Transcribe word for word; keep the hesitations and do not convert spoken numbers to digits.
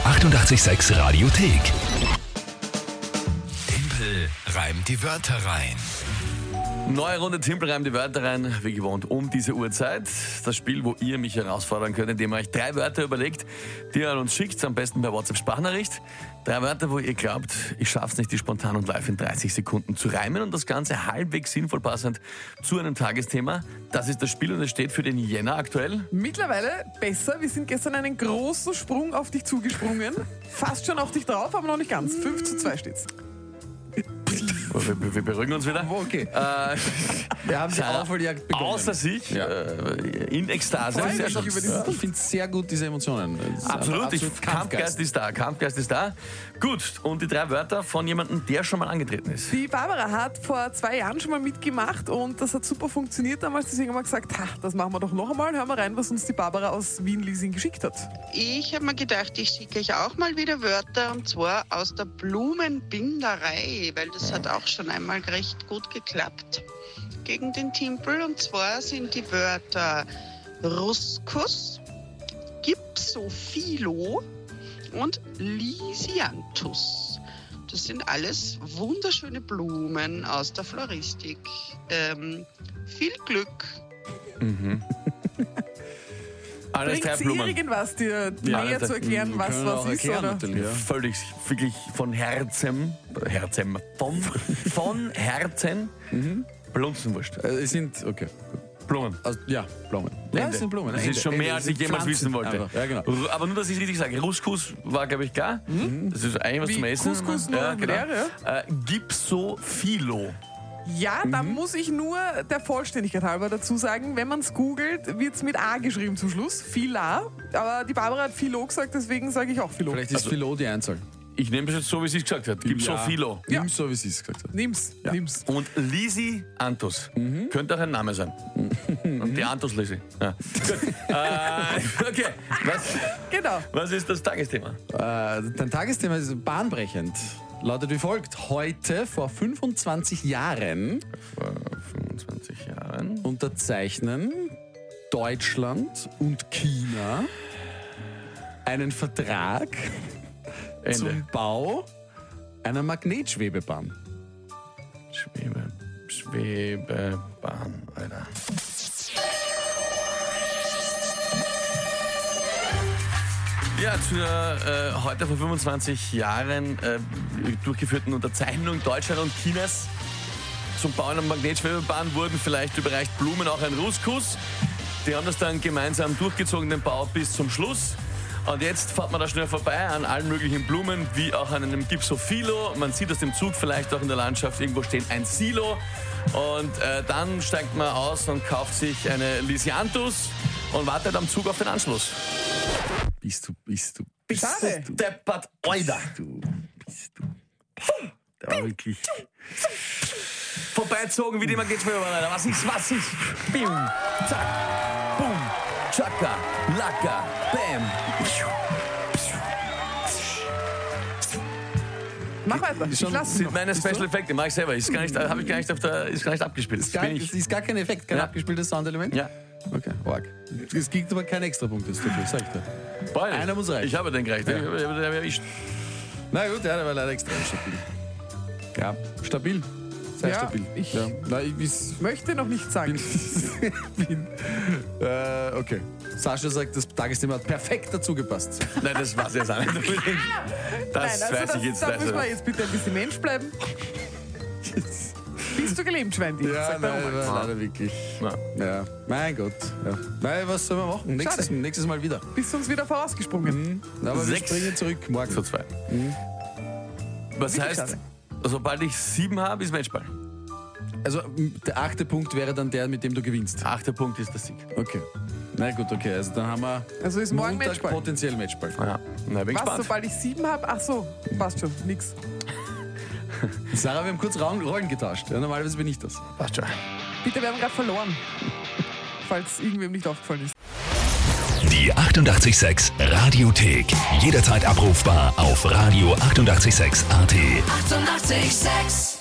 achtundachtzig Komma sechs Radiothek. Tempel reimt die Wörter rein. Neue Runde Timpel reimt die Wörter rein, wie gewohnt um diese Uhrzeit. Das Spiel, wo ihr mich herausfordern könnt, indem ihr euch drei Wörter überlegt, die ihr an uns schickt, am besten per WhatsApp-Sprachnachricht. Drei Wörter, wo ihr glaubt, ich schaff's nicht, die spontan und live in dreißig Sekunden zu reimen und das Ganze halbwegs sinnvoll passend zu einem Tagesthema. Das ist das Spiel und es steht für den Jänner aktuell. Mittlerweile besser. Wir sind gestern einen großen Sprung auf dich zugesprungen. Fast schon auf dich drauf, aber noch nicht ganz. fünf zu zwei steht's. Wir, wir beruhigen uns wieder. Okay. Äh, Wir haben die Aufholjagd begonnen. außer sich, Ja. äh, in Ekstase. Freue Sehr mich schön. über dieses- Ich finde es sehr gut, diese Emotionen. Es ist Absolut, einfach ich, Kampfgeist ist da, Kampfgeist ist da. Gut, und die drei Wörter von jemandem, der schon mal angetreten ist. Die Barbara hat vor zwei Jahren schon mal mitgemacht und das hat super funktioniert damals. Deswegen haben wir gesagt, ha, das machen wir doch noch einmal. Hören wir rein, was uns die Barbara aus Wien-Liesing geschickt hat. Ich habe mir gedacht, ich schicke euch auch mal wieder Wörter und zwar aus der Blumenbinderei, weil das hat auch schon einmal recht gut geklappt gegen den Timpel. Und zwar sind die Wörter Ruscus, Gypsophilo und Lysianthus. Das sind alles wunderschöne Blumen aus der Floristik. Ähm, viel Glück! Alles drei Bringt Blumen. irgendwas, dir Ja, näher das- zu erklären, was können was auch ist? erklären, Oder? natürlich. Ja. Völlig, wirklich von Herzen, Herzen, von, von Herzen, Blumsenwurst. Äh, Es sind, okay. Blumen. Also, ja, Blumen. Ja, Ende. es sind Blumen. Das Ende. ist schon Ende. mehr, Es als sind ich jemals Pflanzen wissen wollte. einfach. Ja, genau. Ru- Aber nur, dass ich es richtig sage. Ruscus war, glaube ich, klar. Das ist eigentlich was Wie zum Essen. Couscous, nur ja, genau. leer, Äh, Gypsophilo. Ja, da muss ich nur der Vollständigkeit halber dazu sagen, wenn man es googelt, wird es mit A geschrieben zum Schluss. Phila. Aber die Barbara hat Philo gesagt, deswegen sage ich auch Philo. Vielleicht ist Philo die Einzahl. Ich nehme es jetzt so, wie sie es gesagt hat. Gypsophilo. Ja. Nimm so, wie sie es gesagt hat. Nimm's, Ja. nimm's. Und Lisi Anthus. Könnte auch ein Name sein. Und die Anthus Lisi. Ja. Gut. äh, okay. Was, Genau. was ist das Tagesthema? Äh, dein Tagesthema ist bahnbrechend. Lautet wie folgt. Heute, vor fünfundzwanzig Jahren, Vor fünfundzwanzig Jahren. unterzeichnen Deutschland und China einen Vertrag Ende. zum Bau einer Magnetschwebebahn. Schwebe, Schwebebahn, Alter. Ja, zur äh, heute vor fünfundzwanzig Jahren äh, durchgeführten Unterzeichnung Deutschland und Chinas zum Bau einer Magnetschwebebahn wurden vielleicht überreicht Blumen auch ein Ruscus. Die haben das dann gemeinsam durchgezogen, den Bau bis zum Schluss. Und jetzt fährt man da schnell vorbei an allen möglichen Blumen, wie auch an einem Gypsophilo. Man sieht aus dem Zug vielleicht auch in der Landschaft irgendwo stehen ein Silo. Und äh, dann steigt man aus und kauft sich eine Lysianthus und wartet am Zug auf den Anschluss. Bist du, bist du, bist Schade. du, Deppert, Alter. du, bist du. Da war wirklich. Vorbeizogen wie die Magnetschwebebahn, Alter. Was ist, was ist? Bim, zack, boom, tschakka, lacka, bam. Mach weiter. Ich Schon- lass Das sind noch. meine Special Effekte, mache ich selber. Ist gar nicht, habe ich gar nicht auf der, ist gar nicht abgespielt. Das Gar, bin es ich. ist gar kein Effekt, kein Ja. abgespieltes Soundelement? Ja. Okay, arg. Es gibt aber keinen Extrapunkt jetzt dafür, sag ich dir. Boah, Einer muss reichen. Ich habe den gereicht. Ich habe den erwischt. Na gut, ja, der war leider extrem stabil. Ja, stabil. Sehr Ja, stabil. ich- ja. Na, ich bis, Möchte noch nicht sagen. bin, äh, okay. Sascha sagt, das Tagesthema hat perfekt dazu gepasst. Nein, das war's jetzt auch nicht unbedingt. Das Nein, also weiß das, ich jetzt. da Also. müssen wir jetzt bitte ein bisschen Mensch bleiben. Bist du gelähmt, Schwendi? Ja, Sag doch nein, mal. war leider wirklich. Na. Ja, mein Gott. Ja. Nein, was sollen wir machen? Nächstes, Schade. nächstes Mal wieder. Bist du uns wieder vorausgesprungen? Aber Sechs. wir springen zurück morgen. Zu zwei. Was Wirklich heißt, schade. sobald ich sieben habe, ist Matchball. Also m, der achte Punkt wäre dann der, mit dem du gewinnst. Achter Punkt ist der Sieg. Okay. Na gut, okay. Also dann haben wir Also ist morgen Montag Matchball. potenziell Matchball. Ja. Na, bin Was, gespannt. sobald ich sieben habe? Ach so, passt schon, nix. Sarah, wir haben kurz Raum- Rollen getauscht. Ja, normalerweise bin ich das. Passt schon. Bitte, wir haben gerade verloren. Falls irgendwem nicht aufgefallen ist. Die achtundachtzig Komma sechs Radiothek. Jederzeit abrufbar auf radio achtundachtzig Komma sechs A T. Eighty-eight point six